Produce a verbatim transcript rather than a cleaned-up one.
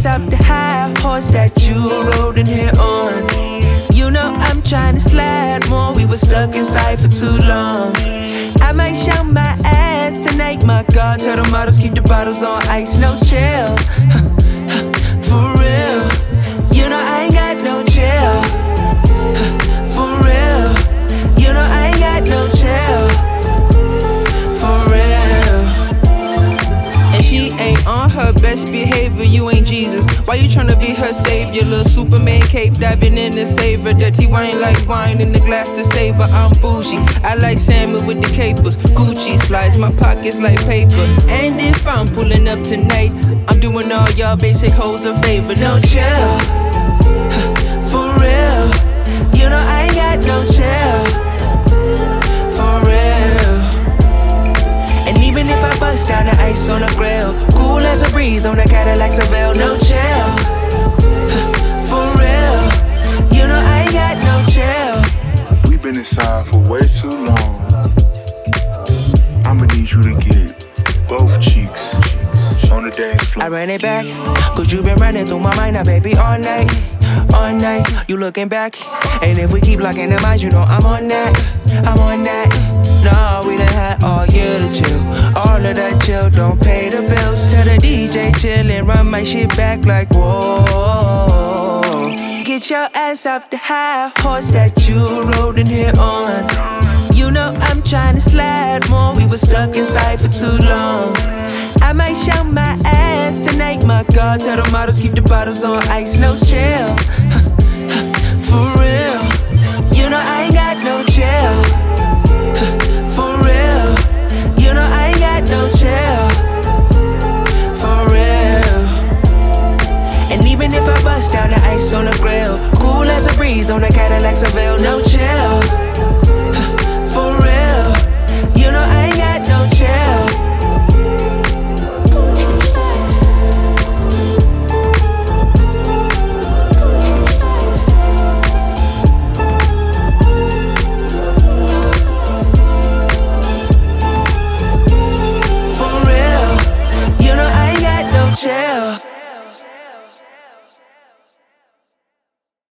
off the high horse that you rode in here on. You know I'm trying to slide more, we were stuck inside for too long. I might show my ass tonight, my God. Tell the models keep the bottles on ice, no chill. For real, you know I ain't got no chill. For real, you know I ain't got no chill. For real. And she ain't on her best behavior, you ain't Jesus. Why you tryna be her savior? Little Superman cape diving in to save her. Dirty wine like wine in the glass to save her. I'm bougie, I like salmon with the capers. Gucci slides my pockets like paper. And if I'm pulling up tonight, I'm doing all y'all basic hoes a favor. No chill, for real. You know I ain't got no chill, for real. And even if I bust down the ice on the grill, cool as a breeze on the Cadillac Seville, no chill, for real. You know I ain't got no chill. We've been inside for way too long. I'ma need you to get both cheeks on the dance floor. I ran it back, cause you been running through my mind now, baby, all night, all night. You looking back, and if we keep locking the minds, you know I'm on that, I'm on that. No, we done had all year to chill. All of that chill, don't pay the bills. Tell the D J chill and run my shit back like whoa. Get your ass off the high horse that you rode in here on. You know I'm trying to slide more, we were stuck inside for too long. I might show my ass tonight, my God. Tell the models keep the bottles on ice, no chill. For real, you know I ain't got no chill. For real, you know I ain't got no chill. For real. And even if I bust down the ice on the grill, cool as a breeze on the Cadillac Seville, no chill. For real, you know I ain't got no chill.